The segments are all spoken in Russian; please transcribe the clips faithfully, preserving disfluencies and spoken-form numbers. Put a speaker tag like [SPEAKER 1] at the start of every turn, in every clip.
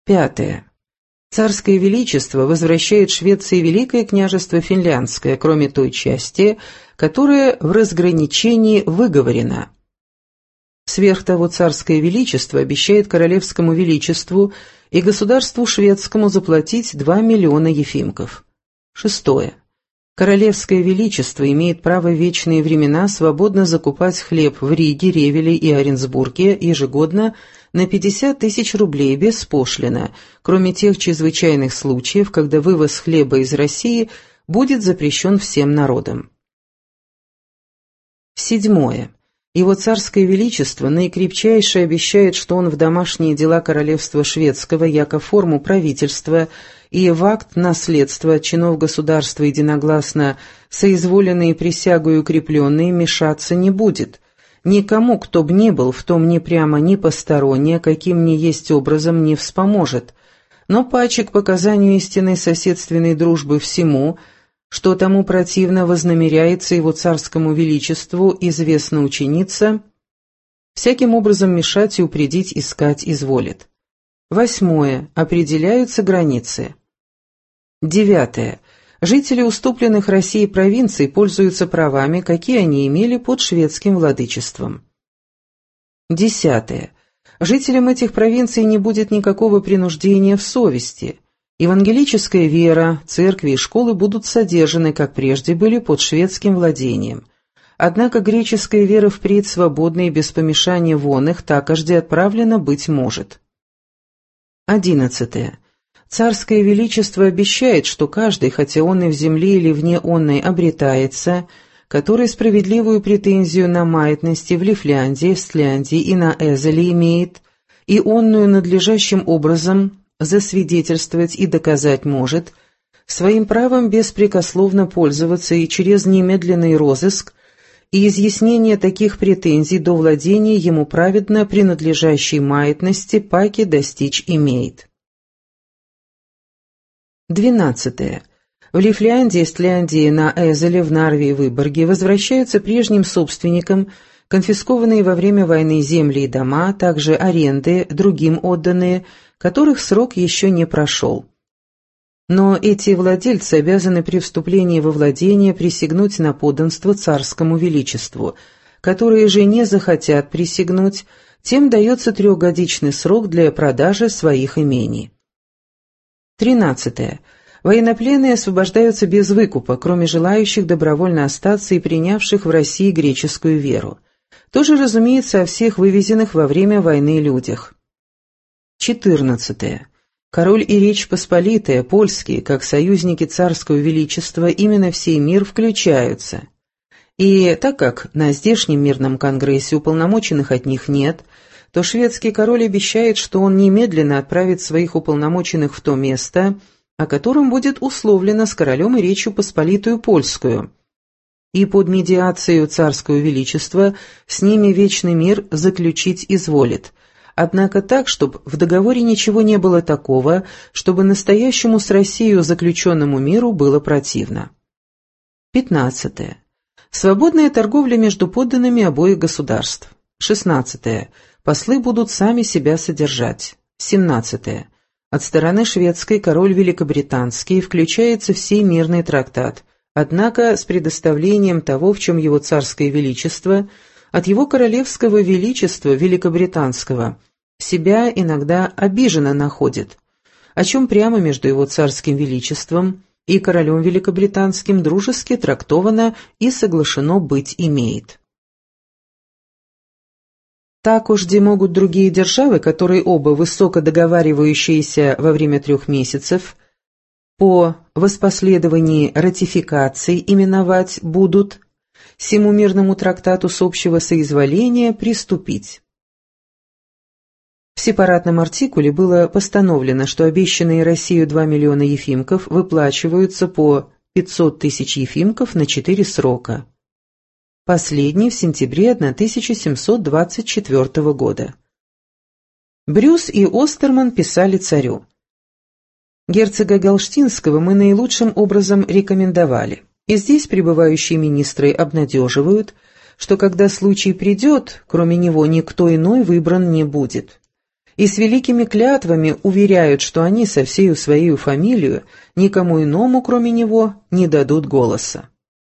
[SPEAKER 1] Пятое. Царское Величество возвращает Швеции Великое княжество Финляндское, кроме той части, которая в разграничении выговорена. Сверх того, Царское Величество обещает Королевскому Величеству и государству шведскому заплатить два миллиона ефимков. Шестое. Королевское Величество имеет право в вечные времена свободно закупать хлеб в Риге, Ревеле и Оренсбурге ежегодно на пятьдесят тысяч рублей беспошлино, кроме тех чрезвычайных случаев, когда вывоз хлеба из России будет запрещен всем народам. Седьмое. Его Царское Величество наикрепчайше обещает, что он в домашние дела королевства шведского, яко форму правительства и в акт наследства от чинов государства единогласно соизволенные присягою укрепленные мешаться не будет. Никому, кто б ни был, в том ни прямо, ни посторонне, каким ни есть образом, не вспоможет. Но паче к показанию истинной соседственной дружбы всему, что тому противно вознамеряется его Царскому Величеству известно ученица, всяким образом мешать и упредить искать изволит. Восьмое. Определяются границы. Девятое. Жители уступленных России провинций пользуются правами, какие они имели под шведским владычеством. Десятое. Жителям этих провинций не будет никакого принуждения в совести. Евангелическая вера, церкви и школы будут содержаны, как прежде были, под шведским владением. Однако греческая вера впредь свободна и без помешания вон их такожде отправлена быть может. Одиннадцатое. Царское Величество обещает, что каждый, хотя он и в земле или вне онной обретается, который справедливую претензию на маятности в Лифляндии, Стляндии и на Эзеле имеет, и онную надлежащим образом засвидетельствовать и доказать может, своим правом беспрекословно пользоваться и через немедленный розыск и изъяснение таких претензий до владения ему праведно принадлежащей маятности паки достичь имеет. Двенадцатое. В Лифляндии, Стляндии, на Эзеле, в Нарве и Выборге возвращаются прежним собственникам конфискованные во время войны земли и дома, а также аренды, другим отданные, которых срок еще не прошел. Но эти владельцы обязаны при вступлении во владение присягнуть на подданство Царскому Величеству. Которые же не захотят присягнуть, тем дается трехгодичный срок для продажи своих имений. Тринадцатое. Военнопленные освобождаются без выкупа, кроме желающих добровольно остаться и принявших в России греческую веру. То же, разумеется, о всех вывезенных во время войны людях. Четырнадцатое. Король и Речь Посполитая, польские, как союзники Царского Величества, именно в сей мир включаются. И так как на здешнем мирном конгрессе уполномоченных от них нет, то шведский король обещает, что он немедленно отправит своих уполномоченных в то место, о котором будет условлено с королем и Речью Посполитую польскую, и под медиацией Царского Величества с ними вечный мир заключить изволит, однако так, чтобы в договоре ничего не было такого, чтобы настоящему с Россией заключенному миру было противно. Пятнадцатое. Свободная торговля между подданными обоих государств. Шестнадцатое. Послы будут сами себя содержать. Семнадцатое. От стороны шведской король Великобританский включается в сей мирный трактат, однако с предоставлением того, в чем его Царское Величество, от его Королевского Величества Великобританского, себя иногда обиженно находит, о чем прямо между его Царским Величеством и королем Великобританским дружески трактовано и соглашено быть имеет. Так уж где могут другие державы, которые оба высоко договаривающиеся во время трех месяцев, по воспоследовании ратификации именовать будут, сему мирному трактату с общего соизволения приступить. В сепаратном артикуле было постановлено, что обещанные Россию два миллиона ефимков выплачиваются по пятьсот тысяч ефимков на четыре срока. Последний в сентябре тысяча семьсот двадцать четвёртого года. Брюс и Остерман писали царю: «Герцога Галштинского мы наилучшим образом рекомендовали, и здесь пребывающие министры обнадеживают, что когда случай придет, кроме него никто иной выбран не будет. и с великими клятвами уверяют, что они со всею своей фамилией никому иному, кроме него, не дадут голоса.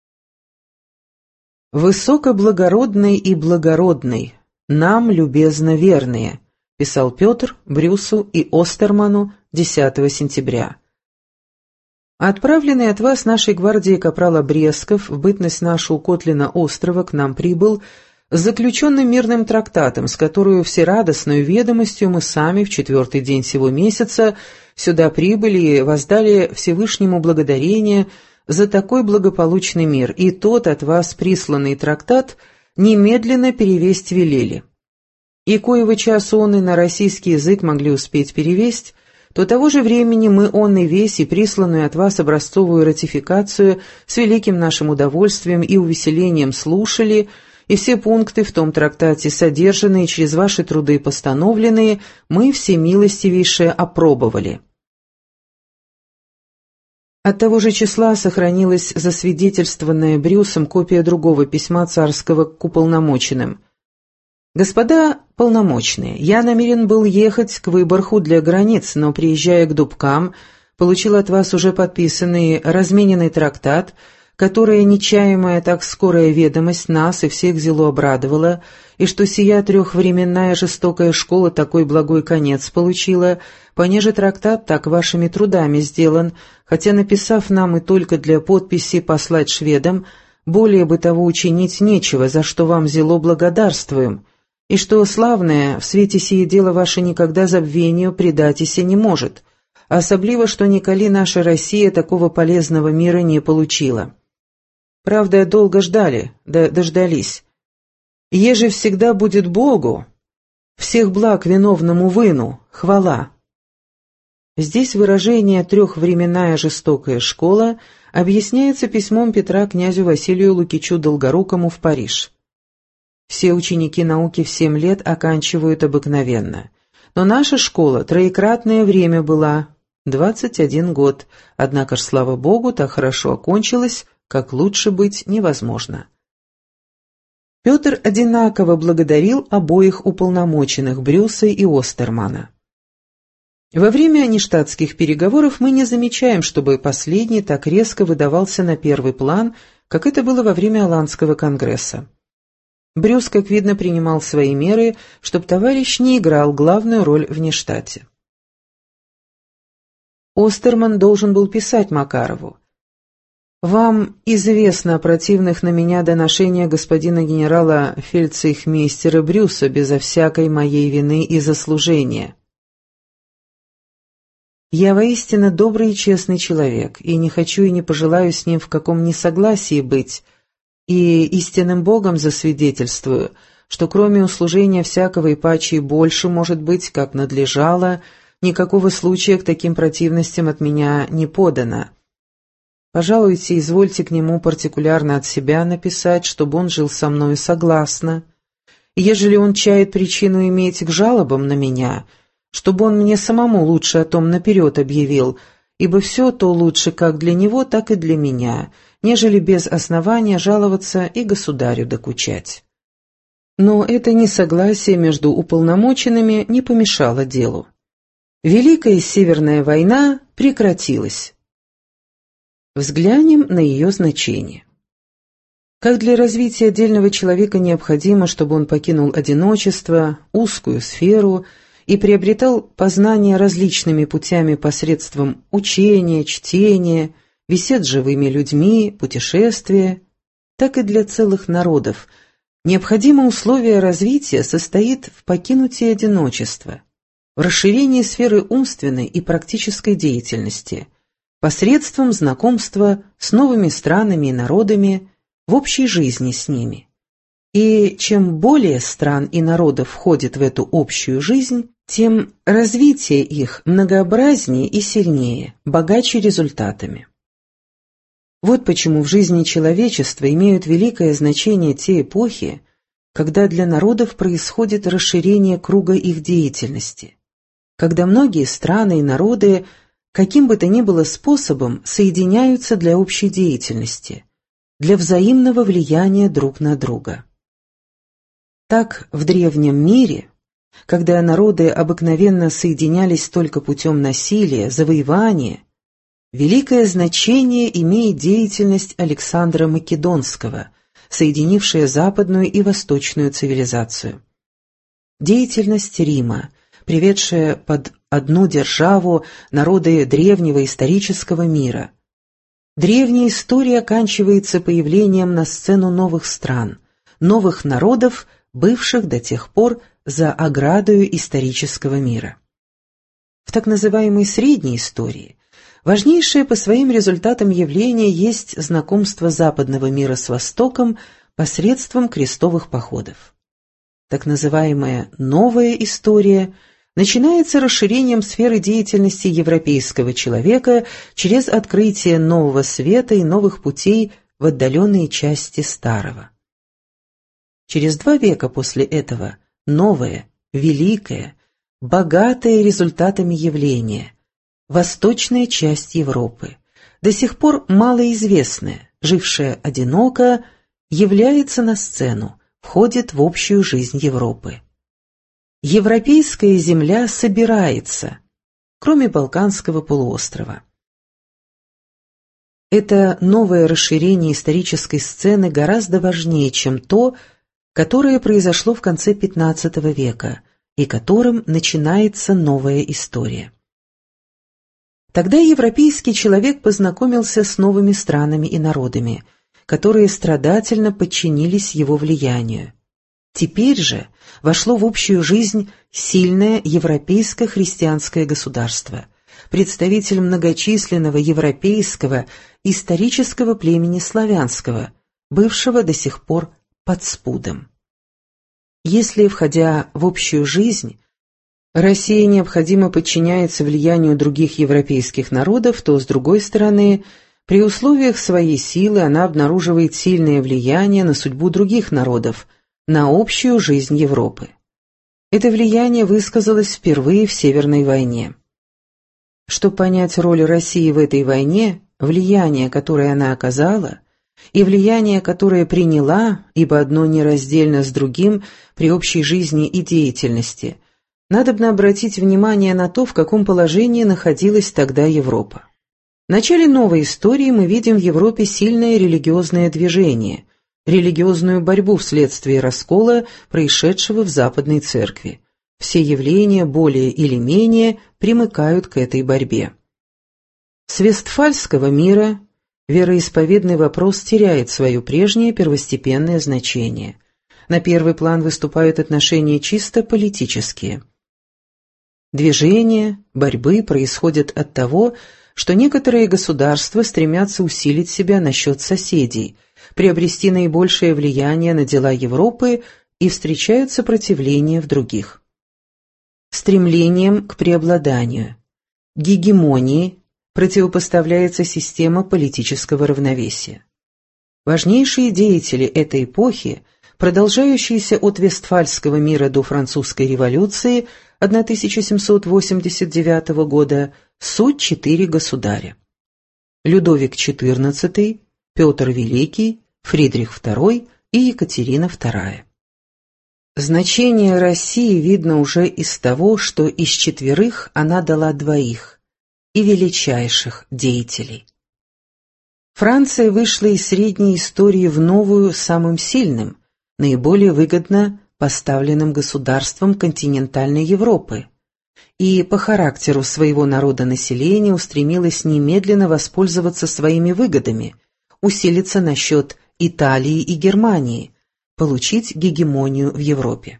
[SPEAKER 1] «Высокоблагородный и благородный, нам любезно верные», писал Петр Брюсу и Остерману десятого сентября. Отправленный от вас нашей гвардии капрал Обрезков в бытность нашу у Котлина острова к нам прибыл с заключенным мирным трактатом, с которую всерадостную ведомостью мы сами в четвертый день сего месяца сюда прибыли и воздали Всевышнему благодарение за такой благополучный мир, и тот от вас присланный трактат немедленно перевесть велели. И коего часу он и на российский язык могли успеть перевесть, то того же времени мы он и весь и присланную от вас образцовую ратификацию с великим нашим удовольствием и увеселением слушали, и все пункты в том трактате, содержанные через ваши труды постановленные, мы всемилостивейше опробовали. От того же числа сохранилась засвидетельствованная Брюсом копия другого письма царского к уполномоченным. «Господа полномочные, я намерен был ехать к Выборгу для границ, но, приезжая к Дубкам, получил от вас уже подписанный размененный трактат, которая нечаемая так скорая ведомость нас и всех зело обрадовала, и что сия трехвременная жестокая школа такой благой конец получила, понеже трактат так вашими трудами сделан, хотя, написав нам и только для подписи послать шведам, более бы того учинить нечего, за что вам зело благодарствуем, и что славное в свете сие дело ваше никогда забвению предатися не может, особливо, что николи наша Россия такого полезного мира не получила. Правда, долго ждали, да дождались. Еже всегда будет Богу, всех благ виновному выну, хвала». Здесь выражение «трехвременная жестокая школа» объясняется письмом Петра князю Василию Лукичу Долгорукому в Париж. Все ученики науки в семь лет оканчивают обыкновенно. Но наша школа троекратное время была, двадцать один год, однако ж, слава Богу, так хорошо окончилась, как лучше быть невозможно. Петр одинаково благодарил обоих уполномоченных Брюса и Остермана. Во время нештатских переговоров мы не замечаем, чтобы последний так резко выдавался на первый план, как это было во время Оландского конгресса. Брюс, как видно, принимал свои меры, чтобы товарищ не играл главную роль в нештате. Остерман должен был писать Макарову: «Вам известно о противных на меня доношениях господина генерала фельдцейхмейстера Брюса безо всякой моей вины и заслужения. Я воистину добрый и честный человек, и не хочу и не пожелаю с ним в каком несогласии быть, и истинным Богом засвидетельствую, что кроме услужения всякого и паче и больше, может быть, как надлежало, никакого случая к таким противностям от меня не подано. Пожалуйте, извольте к нему партикулярно от себя написать, чтобы он жил со мною согласно. И ежели он чает причину иметь к жалобам на меня, чтобы он мне самому лучше о том наперед объявил, ибо все то лучше как для него, так и для меня, нежели без основания жаловаться и государю докучать». Но это несогласие между уполномоченными не помешало делу. Великая Северная война прекратилась. Взглянем на ее значение. Как для развития отдельного человека необходимо, чтобы он покинул одиночество, узкую сферу и приобретал познания различными путями посредством учения, чтения, бесед с живыми людьми, путешествия, так и для целых народов необходимое условие развития состоит в покинутии одиночества, в расширении сферы умственной и практической деятельности, посредством знакомства с новыми странами и народами, в общей жизни с ними. И чем более стран и народов входит в эту общую жизнь, тем развитие их многообразнее и сильнее, богаче результатами. Вот почему в жизни человечества имеют великое значение те эпохи, когда для народов происходит расширение круга их деятельности, когда многие страны и народы каким бы то ни было способом соединяются для общей деятельности, для взаимного влияния друг на друга. Так в древнем мире когда народы обыкновенно соединялись только путем насилия, завоевания, великое значение имеет деятельность Александра Македонского, соединившая западную и восточную цивилизацию. Деятельность Рима, приведшая под одну державу народы древнего исторического мира. Древняя история оканчивается появлением на сцену новых стран, новых народов, бывших до тех пор за оградою исторического мира. В так называемой средней истории важнейшее по своим результатам явление есть знакомство западного мира с Востоком посредством крестовых походов. Так называемая новая история начинается расширением сферы деятельности европейского человека через открытие нового света и новых путей в отдаленные части старого. Через два века после этого новое, великое, богатое результатами явление, восточная часть Европы, до сих пор малоизвестная, жившая одиноко, является на сцену, входит в общую жизнь Европы. Европейская земля собирается, кроме Балканского полуострова. Это новое расширение исторической сцены гораздо важнее, чем то, которое произошло в конце пятнадцатого века и которым начинается новая история. Тогда европейский человек познакомился с новыми странами и народами, которые страдательно подчинились его влиянию. Теперь же вошло в общую жизнь сильное европейское христианское государство, представитель многочисленного европейского исторического племени славянского, бывшего до сих пор под спудом. Если, входя в общую жизнь, Россия необходимо подчиняется влиянию других европейских народов, то, с другой стороны, при условиях своей силы она обнаруживает сильное влияние на судьбу других народов, на общую жизнь Европы. Это влияние высказалось впервые в Северной войне. Чтобы понять роль России в этой войне, влияние, которое она оказала, и влияние, которое приняла, ибо одно нераздельно с другим при общей жизни и деятельности, надобно обратить внимание на то, в каком положении находилась тогда Европа. В начале новой истории мы видим в Европе сильное религиозное движение, религиозную борьбу вследствие раскола, происшедшего в Западной Церкви. Все явления более или менее примыкают к этой борьбе. С Вестфальского мира вероисповедный вопрос теряет свое прежнее первостепенное значение. На первый план выступают отношения чисто политические. Движения, борьбы происходят от того, что некоторые государства стремятся усилить себя насчет соседей, приобрести наибольшее влияние на дела Европы и встречают сопротивление в других. Стремлением к преобладанию, гегемонии противопоставляется система политического равновесия. Важнейшие деятели этой эпохи, продолжающиеся от Вестфальского мира до Французской революции тысяча семьсот восемьдесят девятого года, суть четыре государя: Людовик четырнадцатый, Петр Великий, Фридрих второй и Екатерина вторая. Значение России видно уже из того, что из четверых она дала двоих и величайших деятелей. Франция вышла из средней истории в новую самым сильным, наиболее выгодно поставленным государством континентальной Европы, и по характеру своего народонаселения устремилась немедленно воспользоваться своими выгодами, усилиться насчет Италии и Германии, получить гегемонию в Европе.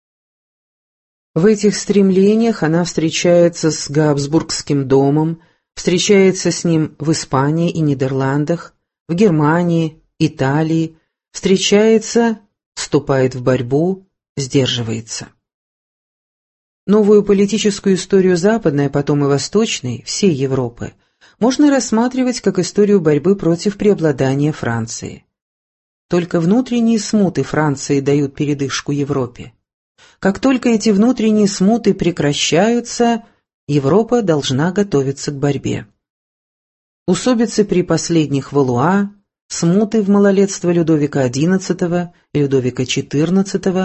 [SPEAKER 1] В этих стремлениях она встречается с Габсбургским домом, встречается с ним в Испании и Нидерландах, в Германии, Италии, встречается, вступает в борьбу, сдерживается. Новую политическую историю западной, а потом и восточной, всей Европы, можно рассматривать как историю борьбы против преобладания Франции. Только внутренние смуты Франции дают передышку Европе. Как только эти внутренние смуты прекращаются, Европа должна готовиться к борьбе. Усобицы при последних Валуа, смуты в малолетство Людовика одиннадцатого и Людовика четырнадцатого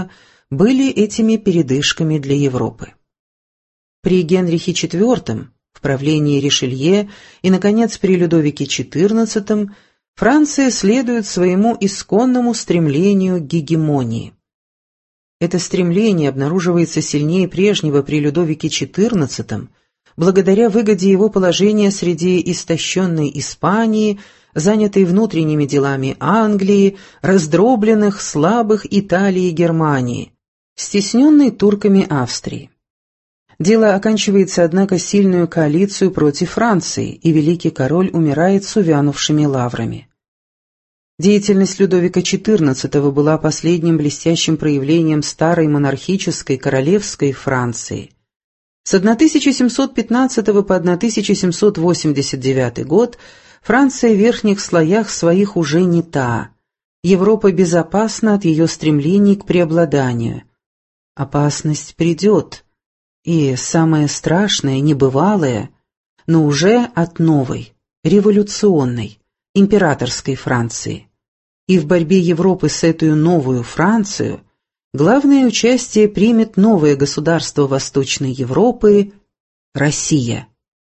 [SPEAKER 1] были этими передышками для Европы. При Генрихе четвёртом, в правлении Ришелье и, наконец, при Людовике четырнадцатом Франция следует своему исконному стремлению к гегемонии. Это стремление обнаруживается сильнее прежнего при Людовике четырнадцатом, благодаря выгоде его положения среди истощенной Испании, занятой внутренними делами Англии, раздробленных, слабых Италии и Германии, стесненной турками Австрии. Дело оканчивается, однако, сильную коалицию против Франции, и великий король умирает с увянувшими лаврами. Деятельность Людовика четырнадцатого была последним блестящим проявлением старой монархической королевской Франции. С тысяча семьсот пятнадцатого по тысяча семьсот восемьдесят девятый год Франция в верхних слоях своих уже не та. Европа безопасна от ее стремлений к преобладанию. Опасность придет, и самое страшное, небывалое, но уже от новой, революционной, императорской Франции. И в борьбе Европы с этой новую Францию главное участие примет новое государство Восточной Европы – Россия.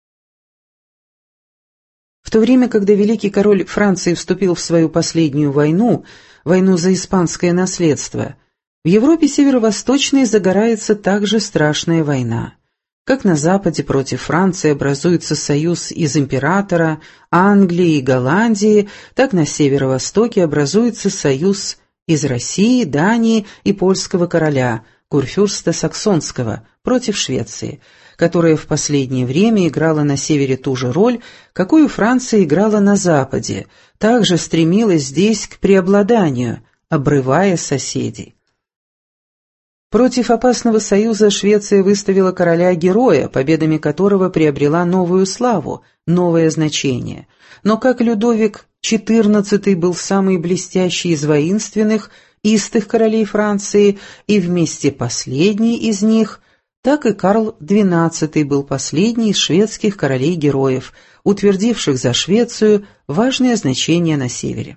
[SPEAKER 1] В то время, когда великий король Франции вступил в свою последнюю войну, войну за испанское наследство, в Европе северо-восточной загорается также страшная война. Как на Западе против Франции образуется союз из императора, Англии и Голландии, так на северо-востоке образуется союз из России, Дании и польского короля, курфюрста Саксонского, против Швеции, которая в последнее время играла на севере ту же роль, какую Франция играла на Западе, также стремилась здесь к преобладанию, обрывая соседей. Против опасного союза Швеция выставила короля-героя, победами которого приобрела новую славу, новое значение. Но как Людовик четырнадцатый был самый блестящий из воинственных, истых королей Франции и вместе последний из них, так и Карл двенадцатый был последний из шведских королей-героев, утвердивших за Швецию важное значение на севере.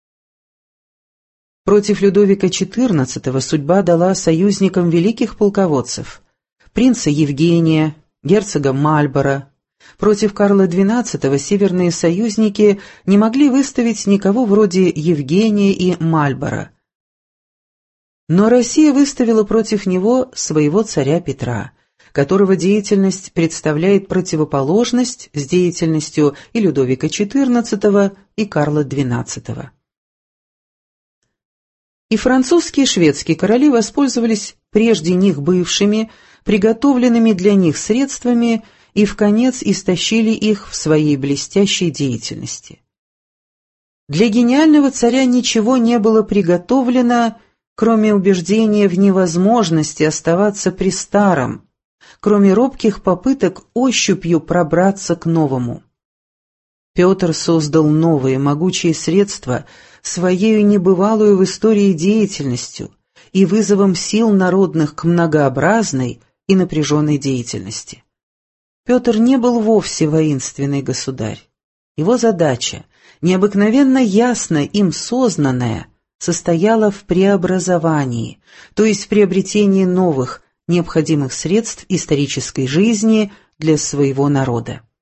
[SPEAKER 1] Против Людовика четырнадцатого судьба дала союзникам великих полководцев – принца Евгения, герцога Мальборо. Против Карла двенадцатого северные союзники не могли выставить никого вроде Евгения и Мальборо. Но Россия выставила против него своего царя Петра, которого деятельность представляет противоположность с деятельностью и Людовика четырнадцатого, и Карла двенадцатого. И французские и шведские короли воспользовались прежде них бывшими, приготовленными для них средствами и вконец истощили их в своей блестящей деятельности. Для гениального царя ничего не было приготовлено, кроме убеждения в невозможности оставаться при старом, кроме робких попыток ощупью пробраться к новому. Петр создал новые могучие средства своей небывалую в истории деятельностью и вызовом сил народных к многообразной и напряженной деятельности. Петр не был вовсе воинственный государь. Его задача, необыкновенно ясно им сознанная, состояла в преобразовании, то есть в приобретении новых, необходимых средств исторической жизни для своего народа.